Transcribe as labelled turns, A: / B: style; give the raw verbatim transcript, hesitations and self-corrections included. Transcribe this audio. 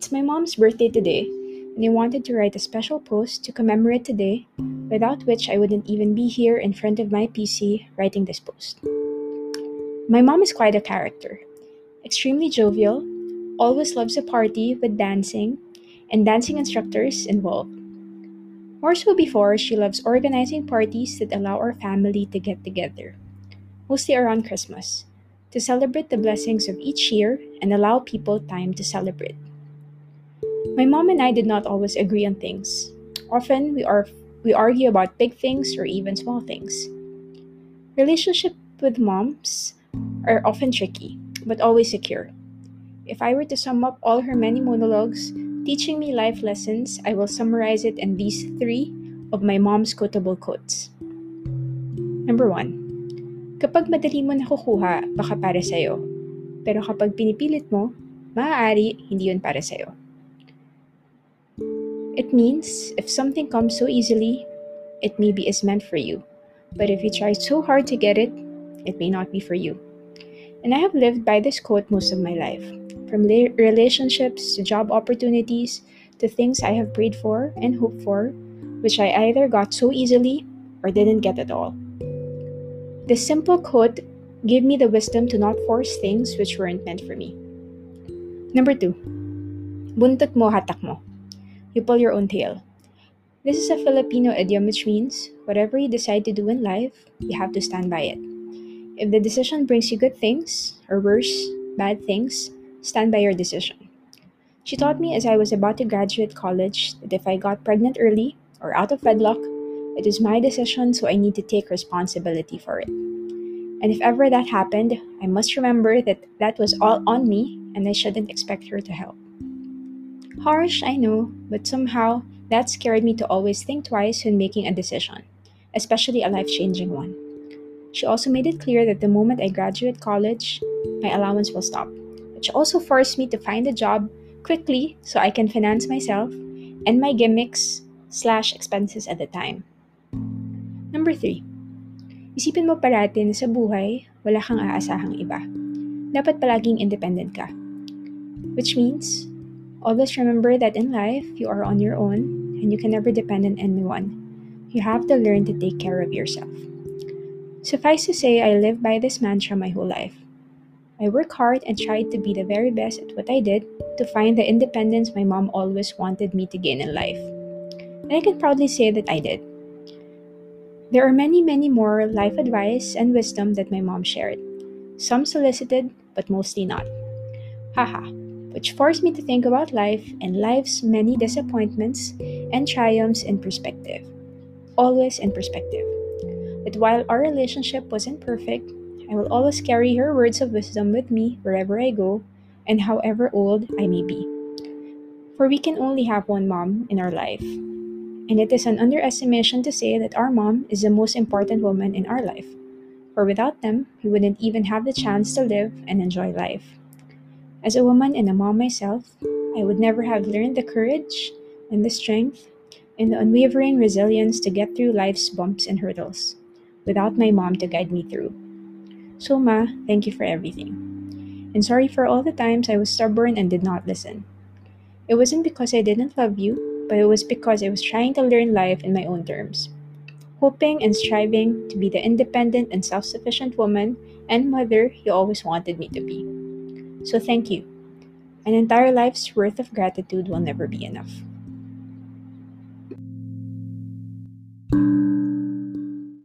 A: It's my mom's birthday today, and I wanted to write a special post to commemorate today, without which I wouldn't even be here in front of my P C writing this post. My mom is quite a character, extremely jovial, always loves a party with dancing, and dancing instructors involved. More so before, she loves organizing parties that allow our family to get together, mostly around Christmas, to celebrate the blessings of each year and allow people time to celebrate. My mom and I did not always agree on things. Often we are we argue about big things or even small things. Relationship with moms are often tricky, but always secure. If I were to sum up all her many monologues teaching me life lessons, I will summarize it in these three of my mom's quotable quotes. Number one, kapag madali mo nakukuha, baka para sa'yo. Pero kapag pinipilit mo, maaari hindi yun para sa'yo. It means if something comes so easily, it maybe is meant for you. But if you try so hard to get it, it may not be for you. And I have lived by this quote most of my life, from la- relationships to job opportunities to things I have prayed for and hoped for, which I either got so easily or didn't get at all. This simple quote gave me the wisdom to not force things which weren't meant for me. Number two, buntot mo, hatak mo. You pull your own tail. This is a Filipino idiom which means whatever you decide to do in life, you have to stand by it. If the decision brings you good things, or worse, bad things, stand by your decision. She taught me as I was about to graduate college that if I got pregnant early or out of wedlock, it was my decision, so I need to take responsibility for it. And if ever that happened, I must remember that that was all on me and I shouldn't expect her to help. Harsh, I know, but somehow that scared me to always think twice when making a decision, especially a life changing one. She also made it clear that the moment I graduate college, my allowance will stop, which also forced me to find a job quickly so I can finance myself and my gimmicks slash expenses at the time. Number three, isipin mo parati na sa buhay, wala kang aasahang iba. Dapat palaging independent ka. Which means, always remember that in life, you are on your own and you can never depend on anyone. You have to learn to take care of yourself. Suffice to say, I live by this mantra my whole life. I work hard and tried to be the very best at what I did to find the independence my mom always wanted me to gain in life. And I can proudly say that I did. There are many, many more life advice and wisdom that my mom shared. Some solicited, but mostly not. Haha, which forced me to think about life and life's many disappointments and triumphs in perspective. Always in perspective. That while our relationship wasn't perfect, I will always carry her words of wisdom with me wherever I go and however old I may be. For we can only have one mom in our life. And it is an underestimation to say that our mom is the most important woman in our life. For without them, we wouldn't even have the chance to live and enjoy life. As a woman and a mom myself, I would never have learned the courage and the strength and the unwavering resilience to get through life's bumps and hurdles without my mom to guide me through. So, Ma, thank you for everything. And sorry for all the times I was stubborn and did not listen. It wasn't because I didn't love you, but it was because I was trying to learn life in my own terms, hoping and striving to be the independent and self sufficient woman and mother you always wanted me to be. So, thank you. An entire life's worth of gratitude will never be enough.